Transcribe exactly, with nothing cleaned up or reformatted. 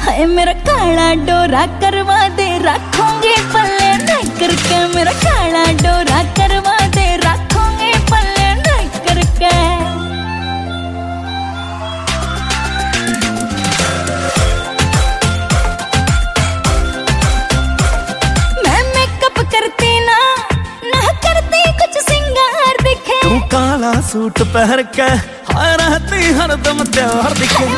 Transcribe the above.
हाय मेरा काला डोरा करवा दे, रखोगे पल्ले नहीं करके। मेरा काला डोरा करवा दे, रखोगे पल्ले नहीं करके। मैं मेकअप करती ना ना करती कुछ सिंगार दिखे। तू काला सूट पहन के हाय रहती हरदम त्योहार दिखे।